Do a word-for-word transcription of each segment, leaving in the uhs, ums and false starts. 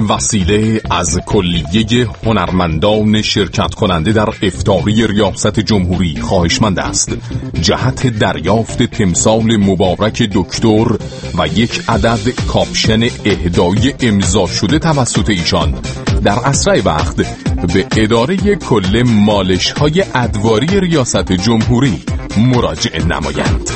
وسیله از کلیه هنرمندان شرکت کننده در افطاری ریاست جمهوری خواهشمند است جهت دریافت تمثال مبارک دکتر و یک عدد کاپشن اهدایی امضا شده توسط ایشان در اسرع وقت به اداره کل مالش های ادواری ریاست جمهوری مراجعه نمایند.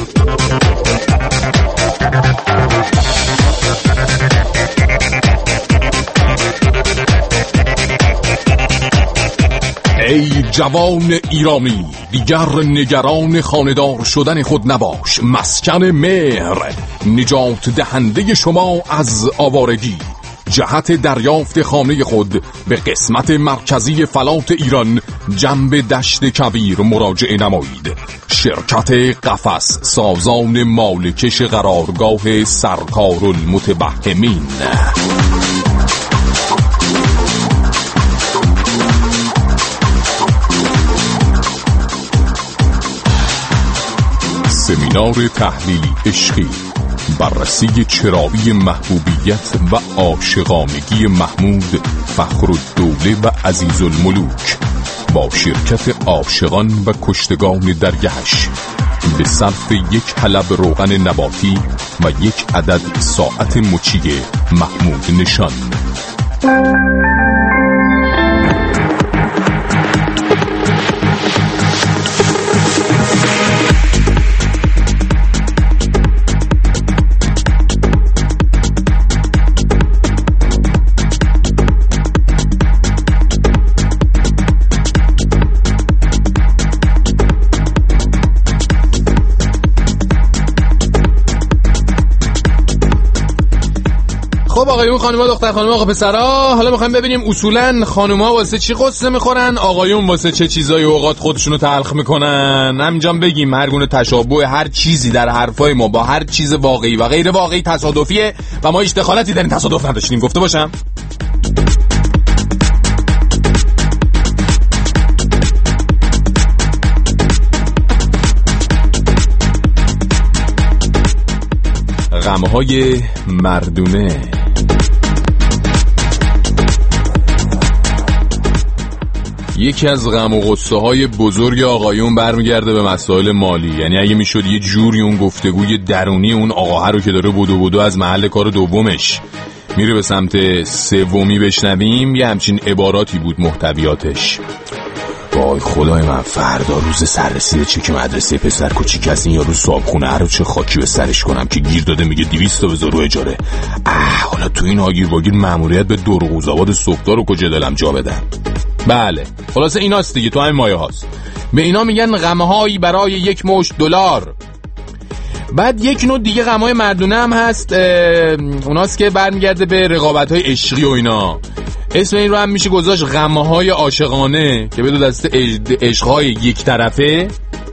ای جوان ایرانی، دیگر نگران خانه‌دار شدن خود نباش. مسکن مهر نجات دهنده شما از آوارگی. جهت دریافت خانه خود به قسمت مرکزی فلات ایران جنب دشت کویر مراجعه نمایید. شرکت قفس سازان مالکش قرارگاه سرکار المتبهمین. سمینار تحلیلی عشقی، بررسی چراغی محبوبیت و عاشقانگی محمود فخرالدوله و عزیزالملوک با شرکت عاشقان و کشتگان درگهش به صرف یک حلب روغن نباتی و یک عدد ساعت مچی محمود نشان. خب آقایون، خانوما، دختر خانوما، آقا پسرا، حالا میخوایم ببینیم اصولا خانوما واسه چی قصه میخورن، آقایون واسه چه چیزای اوقات خودشونو تلخ میکنن. همینجا بگیم هر گونه تشابه هر چیزی در حرفای ما با هر چیز واقعی و غیر واقعی تصادفیه و ما هیچ دخالتی در این تصادف نداشتیم. گفته باشم غمهای مردونه. یکی از غم و غصه های بزرگ آقایون برمیگرده به مسائل مالی. یعنی اگه میشد یه جوری اون گفتگوی درونی اون آقاها رو که داره بودو بودو از محل کار دومش میره به سمت سومی بشنویم، یه همچین عباراتی بود محتویاتش. وای خدای من، فردا روز سررسید چک مدرسه پسر کوچیک از این یارو صابخونه رو چه خاکی به سرش کنم که گیر داده میگه دویست تا بذار رو اجاره. اه حالا تو این هاگیر واگیر ماموریت به دورقوزآباد صبحدار رو کجا دلم جا بدم. بله خلاصه ایناست دیگه، تو همین مایه هاست. به اینا میگن غمهایی برای یک مشت دلار. بعد یک نوع دیگه غمهای مردونه هم هست، اوناست که برمیگرده به رقابت‌های عشقی و اینا. اسم این رو هم میشه گذاشت غمهای عاشقانه که به دو دسته عشقهای یک طرفه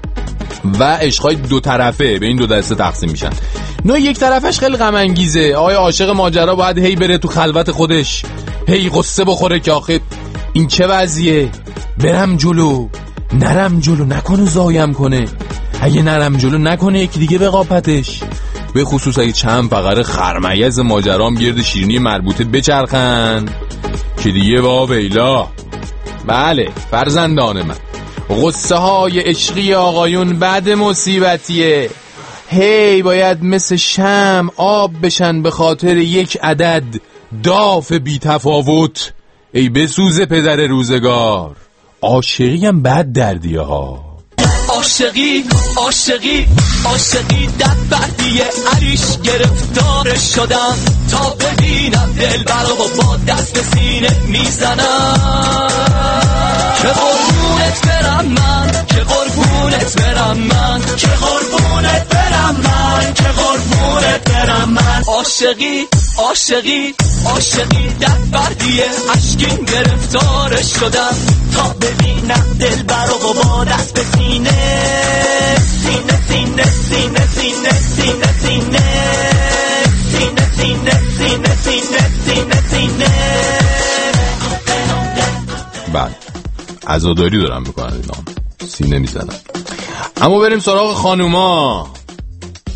و عشقهای دو طرفه به این دو دسته تقسیم میشن. نوع یک طرفش خیلی غم انگیزه. آقای عاشق ماجرا باید هی بره تو خلوت خودش، هی قصه بخوره که آخه این چه وضعیه، برم جلو نرم جلو نکنه زایم کنه، اگه نرم جلو نکنه یکی دیگه بقاپتش. به خصوص اگه چند فقره خرمیز ماجرام گرد شیرینی مربوطه بچرخن که دیگه با ویلا. بله فرزندان من، غصه های عشقی آقایون بعد مصیبتیه. هی باید مثل شمع آب بشن به خاطر یک عدد داف بی تفاوت. ای بسوز پدر روزگار، عاشقی هم بد دردیه ها. عاشقی عاشقی عاشقی در بردیه عریش گرفتارش شدم تا ببینم دل برا با دست به سینه میزنم. که قربونت برم من، که قربونت برم من، که قربونت برم من، که قربونت برم من. عاشقی عاشقی عاشقی در بردیه اشکین گرفتارش شدم تا ببینم دل برا با دست به سینه سینه سینه سینه سینه سینه سینه سینه سینه سینه سینه سینه سینه. بله عزاداری دارم بکنم اینا، سینه میزنم. اما بریم سراغ خانوما.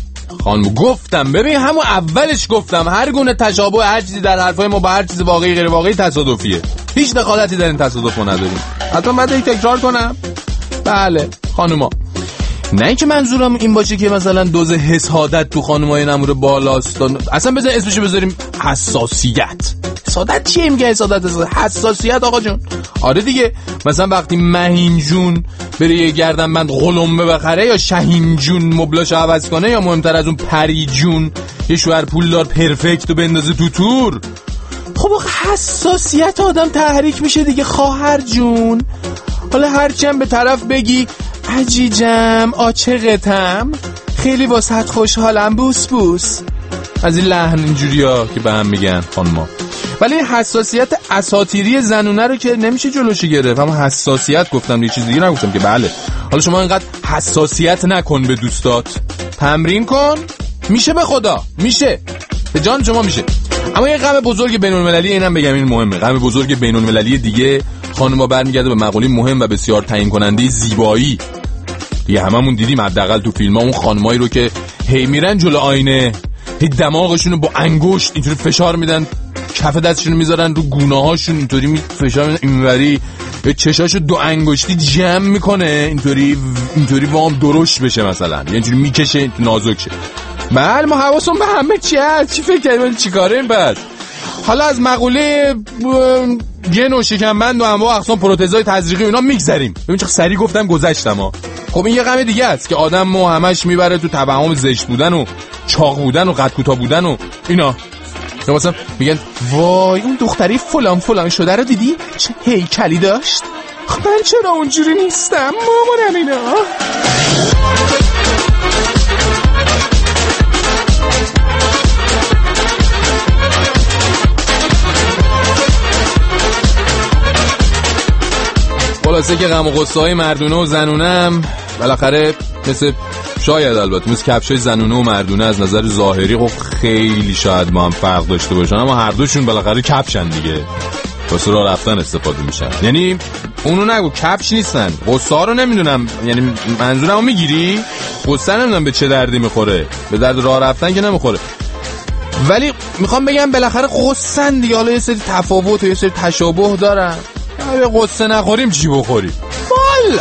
خانم گفتم ببین همون اولش گفتم هر گونه تشابه هر چیزی در حرفای ما با هر چیز واقعی غیر واقعی تصادفیه، هیچ دخالتی در این تصادف نداریم. حتما بعد یک تکرار کنم. بله خانوما، نه اینکه منظورم این باشه که مثلا دوز حسادت تو خانمای نمور بالاست، اصلا بذار اسمشو بذاریم حساسیت. حسادت چیه میگه حسادت؟ حساسیت آقا جون. آره دیگه، مثلا وقتی مهین جون بره یه گردنبند قلمبه بخره یا شهین جون مبلاشو عوض کنه، یا مهمتر از اون پری جون یه شوهر پولدار پرفکت رو بندازه تو تور، خب حساسیت آدم تحریک میشه دیگه خواهر جون. حالا هرچند به طرف بگی عجیجم عاشقتم، خیلی واسط خوشحالم بوس بوس، از این لحن اینجوریا که به هم میگن خانما، ولی حساسیت اساطیری زنونه رو که نمیشه جلوشی گرفت. اما حساسیت گفتم، یه چیز دیگه نگفتم که. بله حالا شما اینقدر حساسیت نکن به دوستات، تمرین کن، میشه به خدا میشه، به جان شما میشه. اما یه غم بزرگ بین‌المللی اینم بگم، این مهمه، غم بزرگ بین‌المللی دیگه خانم‌ها برمیگرده به مقوله مهم و بسیار تعیین کننده زیبایی. دیگه هممون دیدیم حداقل تو فیلم‌ها اون خانمایی رو که هی میرن جلو آینه، هی دماغشون رو با انگشت اینطوری فشار میدن، کف دستشون رو میذارن رو گونه‌هاشون اینطوری می فشار میدن اینوری، چشاشو دو انگشتی جمع میکنه اینطوری اینطوری وام درشت بشه مثلا، یعنی اینطوری میکشه نازک شه. بله ما حواسمون به همه چی هست، چی فکر کردیم چیکاریم بس. حالا از مقوله گن و شکمبند و انواع اقسام پروتزهای تزریقی اینا میگذریم. ببین چه سری گفتم گذشتم ها. خب این یه غم دیگه است که آدم مو همش میبره تو توهم زشت بودن و چاق بودن و قد کوتاه بودن و اینا. یا مثلا میگن وای اون دختری فلان فلان شده رو دیدی چه هیکلی داشت، خب من چرا اونجوری نیستم مامانم اینا. خلاصه که غم و غصه های مردونه و زنونم بالاخره مثل شاید البته مثل کفشای زنونه و مردونه از نظر ظاهری خب خیلی شاید با هم فرق داشته باشن، اما هر دوشون بالاخره کفشن دیگه، واسه راه رفتن استفاده میشن. یعنی اونو نگو کفش نیستن، غصه ها رو نمیدونم، یعنی منظورمو میگیری؟ غصه نمیدونم به چه دردی میخوره، به درد راه رفتن که نمیخوره، ولی میخوام بگم بالاخره غصه‌ن دیگه. حالا یه سری تفاوت و یه سری تشابه دارن، اگه غصه نخوریم چی بخوریم؟ والا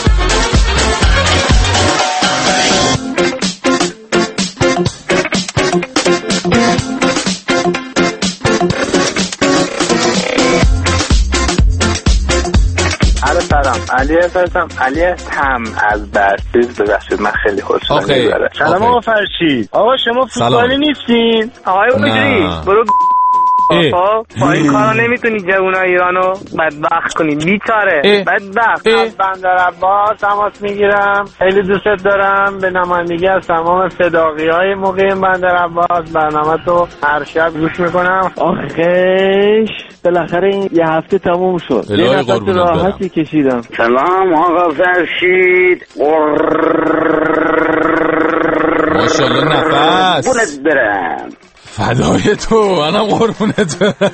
علی هستم، علی هم از برسیز. ببخشید من خیلی خوشحالم میبره. سلام آقا فرشید. آقا شما فوتبالی نیستین؟ آقای اوجری برو آقا با این کارا نمیتونی جوانای ایرانو بدبخت کنی، بیچاره بدبخت. از بندر عباس تماس میگیرم، خیلی دوست دارم، به نمایندگی از تمام فداقی‌های مقیم بندر عباس برنامه تو هر شب گوش میکنم. آخیش بالاخره این یه هفته تموم شد، یه نفس راحتی کشیدم. سلام آقا فرشید. ماشاءالله نفس بونت برم فدای تو، منم قربونت برم.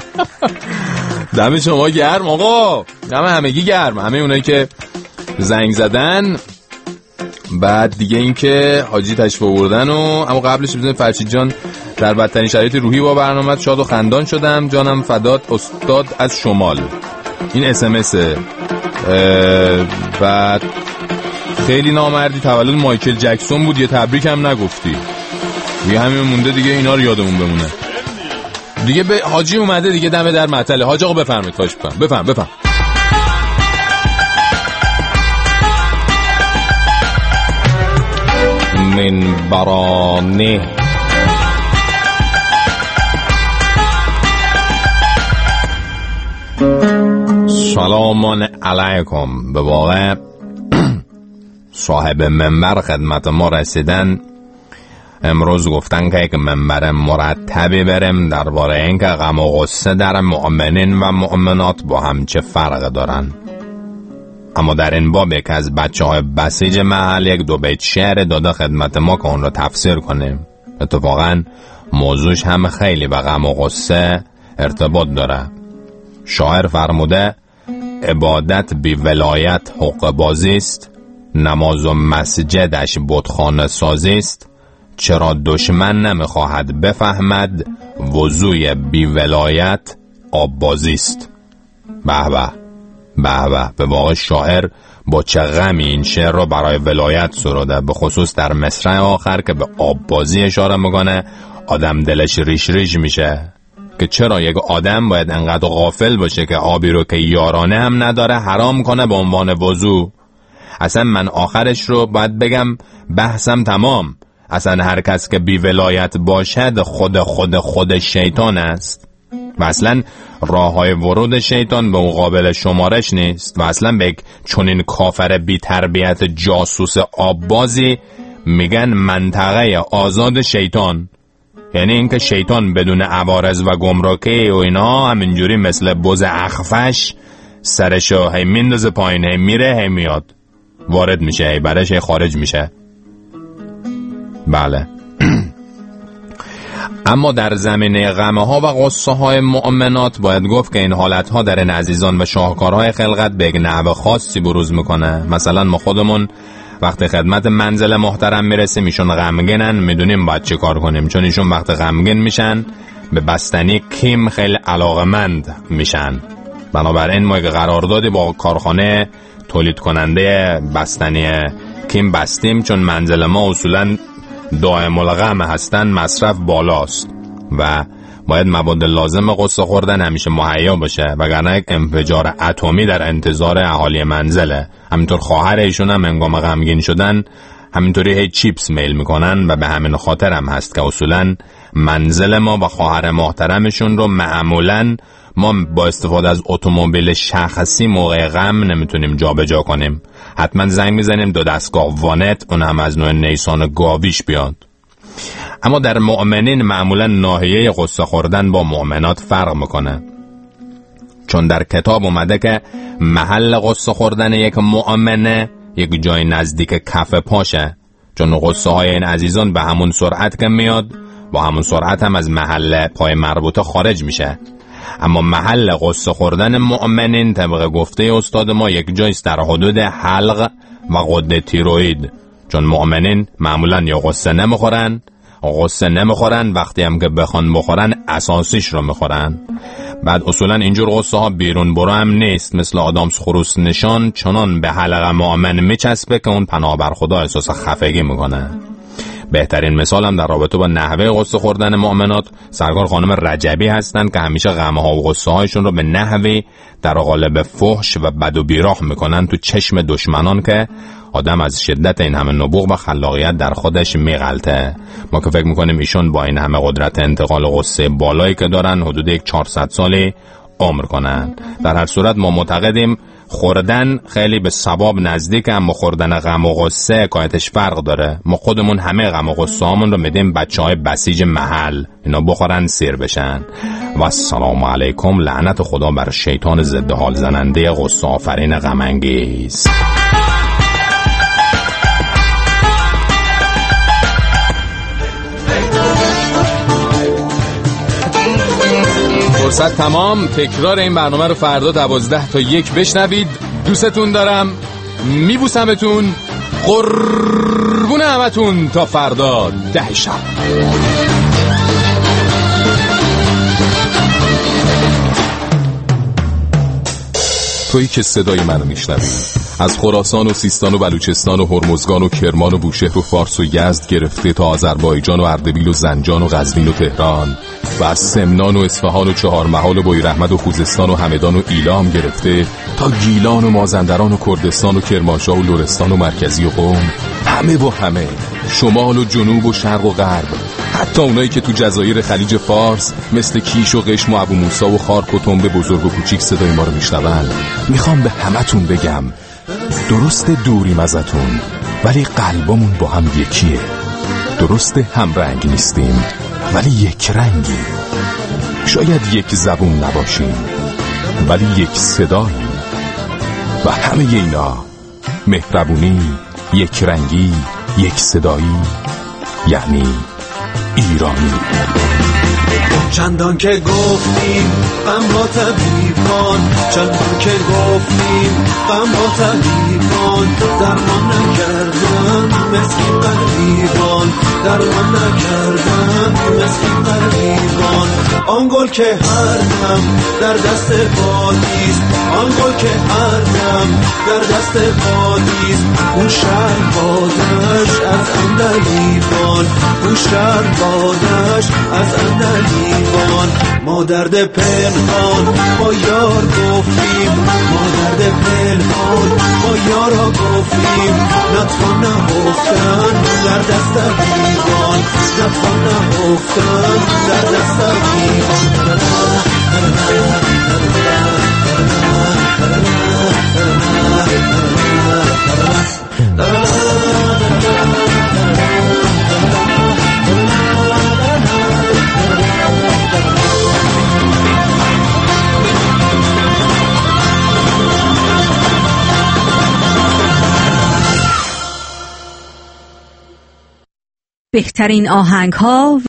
دم شما گرم آقا، دم همگی گرم، همه اونایی که زنگ زدن. بعد دیگه این که حاجی تشریف آوردن و اما قبلش بزنید فرشید جان در بدترین شرایط روحی با برنامه شاد و خندان شدم، جانم فدات استاد از شمال. این اس ام اس. بعد خیلی نامردی، تولد مایکل جکسون بود، یه تبریک هم نگفتی. دیگه همین مونده دیگه، اینا رو یادمون بمونه دیگه. به حاجی اومده دیگه، دم در معطله. حاج آقا بفرمایید، خواهش می‌کنم بفرم بفرم. من برانه سلام علیکم. به واقع صاحب منبر خدمت ما رسیدن، امروز گفتن که یک منبر مرتبی بریم درباره اینکه غم و غصه در مؤمنین و مؤمنات با هم چه فرق دارن. اما در این باب یک از بچه های بسیج محل یک دو بیت شعر داده خدمت ما که اون رو تفسیر کنیم. اتفاقا موضوعش هم خیلی به غم و غصه ارتباط داره. شاعر فرموده عبادت بی ولایت حق بازی است، نماز و مسجدش بتخانه سازی است، چرا دشمن نمیخواهد بفهمد وضوی بی ولایت آب بازیست. به به به به به واقع شاعر با چه غمی این شعر رو برای ولایت سروده، به خصوص در مصرع آخر که به آب بازی اشاره میکنه. آدم دلش ریش ریش میشه که چرا یک آدم باید انقدر غافل باشه که آبی رو که یارانه هم نداره حرام کنه به عنوان وضو. اصلا من آخرش رو باید بگم بحثم تمام. اصلا هر کس که بی ولایت باشد خود خود خود شیطان است و اصلا راه های ورود شیطان به مقابل شمارش نیست و اصلا به چنین کافر بی تربیت جاسوس آببازی میگن منطقه آزاد شیطان. یعنی اینکه شیطان بدون عوارض و گمرکی و اینا همینجوری مثل بز اخفش سرشو هی میندازه پایین، هی میره هی میاد، وارد میشه هی برش هی خارج میشه. بله. اما در زمینه غمه ها و غصه های مؤمنات باید گفت که این حالت ها در این عزیزان و شاهکارهای خلقت به یک نحو خاصی بروز میکنه. مثلا ما خودمون وقتی خدمت منزل محترم میرسیم ایشون غمگنن، میدونیم باید چه کار کنیم، چون ایشون وقتی غمگن میشن به بستنی کیم خیلی علاقمند میشن. بنابراین ما یک قراردادی با کارخانه تولید کننده بستنی کیم بستیم، چون منزل ما اصولا دائم الغم هستن، مصرف بالاست و باید مواد لازم قصه خوردن همیشه مهیا باشه، وگرنه یک انفجار اتمی در انتظار اهالی منزله. همینطور خواهر ایشون هم هنگام غمگین شدن همینطوری هی چیپس میل میکنن و به همین خاطر هم هست که اصولا منزل ما و خواهر محترمشون رو معمولا ما با استفاده از اتومبیل شخصی موقع غم نمیتونیم جا به جا کنیم. حتما زنگ میزنیم دو دستگاه وانت، اون هم از نوع نیسان گاویش بیاد. اما در مؤمنین معمولا ناحیه قصه خوردن با مؤمنات فرق میکنه، چون در کتاب اومده که محل قصه خوردن یک مؤمنه یک جای نزدیک کف پاشه، چون قصه های این عزیزان به همون سرعت که میاد با همون سرعت هم از محل پای مربوطه خارج میشه. اما محل قصه خوردن مؤمنین طبق گفته استاد ما یک جایست در حدود حلق و غده تیروئید، چون مؤمنین معمولا یا قصه نمیخورن قصه نمیخورن وقتی هم که بخوان بخورن اساسیش رو میخورن. بعد اصولا اینجور قصه ها بیرون برو هم نیست، مثل آدامس خروس نشان چنان به حلقه مؤمن میچسبه که اون پناه بر خدا احساس خفگی میکنه. بهترین مثال هم در رابطه با نحوه قصه خوردن مؤمنات سرکار خانم رجبی هستند که همیشه غمه ها و قصه هایشون رو به نحوی در قالب فحش و بد و بیراه میکنن تو چشم دشمنان که آدم از شدت این همه نبوغ و خلاقیت در خودش میغلطه. ما که فکر میکنیم ایشون با این همه قدرت انتقال قصه بالایی که دارن حدود یک چهارصد سالی عمر کنن. در هر صورت ما معتقدیم خوردن خیلی به ثواب نزدیک، اما خوردن غم و غصه حکایتش فرق داره. ما خودمون همه غم و غصه هامون رو میدیم بچه های بسیج محل، اینا بخورن سیر بشن. و السلام علیکم، لعنت خدا بر شیطان ضد حال زننده غصه آفرین غم انگیز. فرصت تمام. تکرار این برنامه رو فردا دوازده تا یک بشنوید. دوستتون دارم، میبوسمتون، قربون همتون. تا فردا ده شب. تویی که صدای منو میشنوی از خراسان و سیستان و بلوچستان و هرمزگان و کرمان و بوشهر و فارس و یزد گرفته تا آذربایجان و اردبیل و زنجان و قزوین و تهران و از سمنان و اصفهان و چهارمحال و بویراحمد و خوزستان و همدان و ایلام گرفته تا گیلان و مازندران و کردستان و کرمانشاه و لرستان و مرکزی و قم، همه و همه، شمال و جنوب و شرق و غرب، حتی اونایی که تو جزایر خلیج فارس مثل کیش و قشم و ابو موسی و خارک و تنبه بزرگ و کوچیک صدای ما رو میشنون، میخوام به همتون بگم درست دوریم ازتون ولی قلبمون با هم یکیه. درست هم رنگ نیستیم ولی یک رنگی. شاید یک زبون نباشیم ولی یک صداییم. و همه اینا مهربونی، یک رنگی، یک صدایی، یعنی ایرانی. چندان که گفتیم غم با طبیبان، چندان که گفتیم غم با طبیبان، درمان نکردن مسکین غریبان، درمان نکردن مسکین غریبان. آن گل که هر دم در دست بادیست، آن گل که هر دم در دست بادیست، اون شهر بادش از اندلیبان، اون شهر بادش از اندلیبان. ما درد پنهان با یار گفتیم، ما درد پنهان با یارا گفتیم، نتوان نهفتن در دست دیوان، نتوان نهفتن در دست دیوان. بهترین آهنگ‌ها